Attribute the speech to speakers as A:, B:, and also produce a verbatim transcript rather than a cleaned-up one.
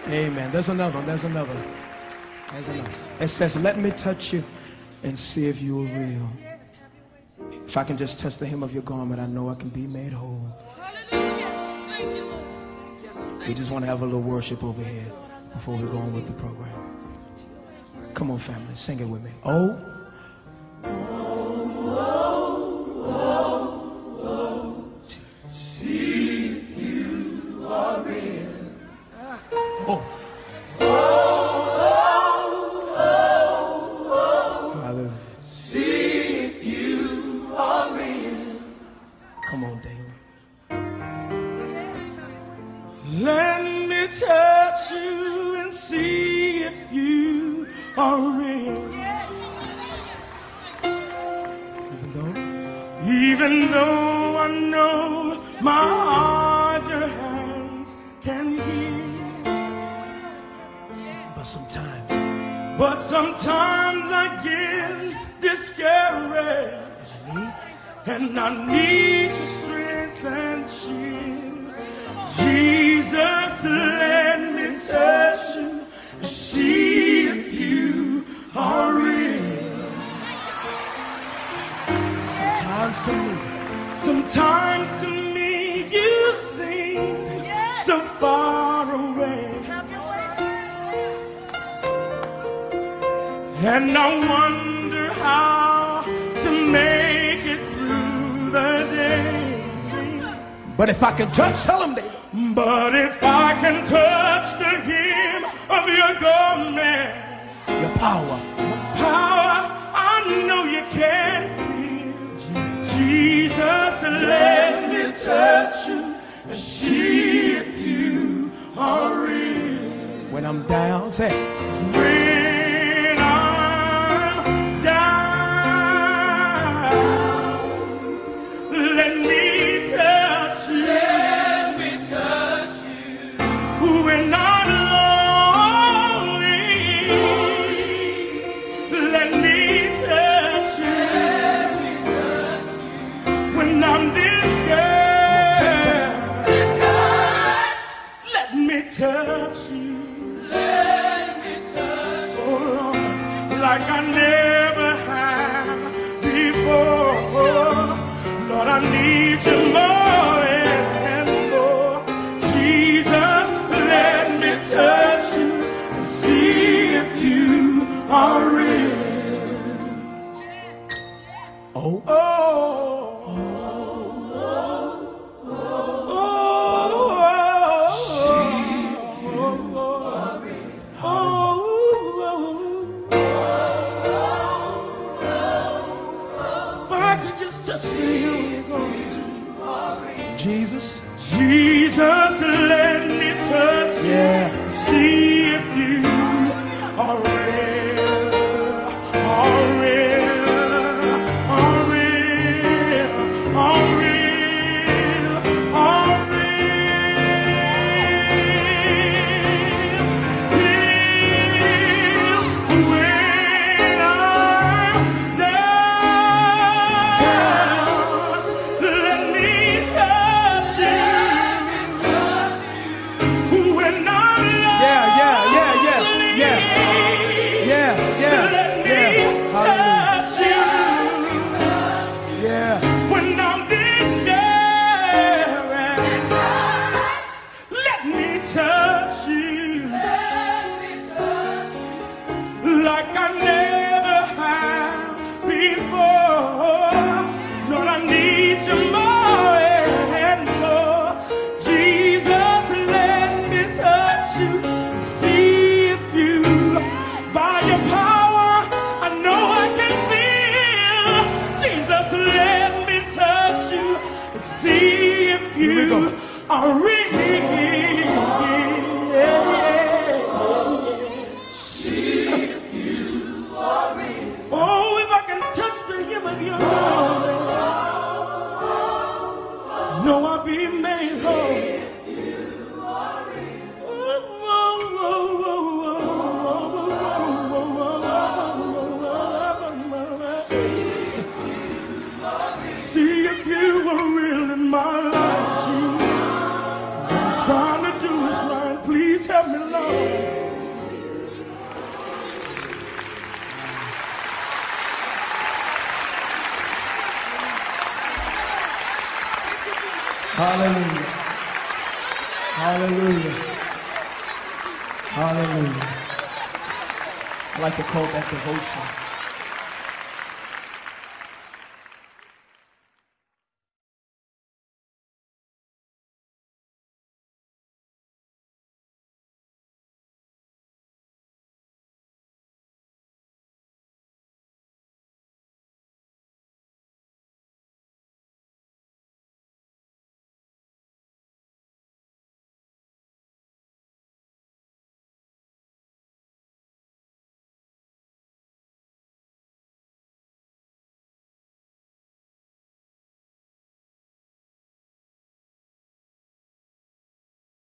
A: Amen. There's another one. There's another one. There's another. It says, let me touch you and see if you are real. If I can just touch the hem of your garment, I know I can be made whole. We just want to have a little worship over here before we go on with the program. Come on, family. Sing it with me. Oh.
B: Oh, oh, oh, oh. See if you are real.
A: Oh.
B: Oh, oh, oh, oh. See if you are real.
A: Come on, David.
B: Let me touch you and see if you are real.
A: Even though,
B: even though I know my heart, your hands can heal.
A: but sometimes,
B: But sometimes I get discouraged,
A: and I need,
B: and I need your strength and shield. Jesus, let me touch you, see if you are real.
A: sometimes to me,
B: Sometimes to me you seem so far away, and I wonder how to make it through the day.
A: but if I can touch, tell them, David.
B: But if I can touch the hem of your garment,
A: Your power,
B: power I know you can feel. Jesus, let me touch you and see if you are real.
A: when I'm down, say,
B: When I'm down, let me touch you. Let me touch you. When I'm lonely, let me touch you. Let me touch you. When I'm discouraged, let me touch you. Let me touch you. Oh Lord, like I never have before. Lord, I need you more and more. Jesus, let me touch you and see if you are real.
A: oh,
B: Oh, oh, oh, if I could just touch you.
A: Jesus,
B: Jesus, let me touch you.
A: yeah,
B: See if you are real, are real, are real, are real, are real. Heal when I'm down. Let me touch you. When I'm
A: yeah, yeah, yeah, yeah, yeah, yeah, yeah,
B: let me
A: yeah,
B: touch you.
A: yeah.
B: When I'm discouraged, let me touch you. Like I never have before. Lord, I need you more and more. Jesus, let me touch you. See if you, by your power, I know I can feel. Jesus, let me touch you. See if
A: Here we go.
B: you are real. Oh, if I can touch the hem of your garment, know I'll be made whole. See if you were real in my life, Jesus. What I'm trying to do is right. Please help me, Lord.
A: Hallelujah. Hallelujah. Hallelujah. I like to call that devotion.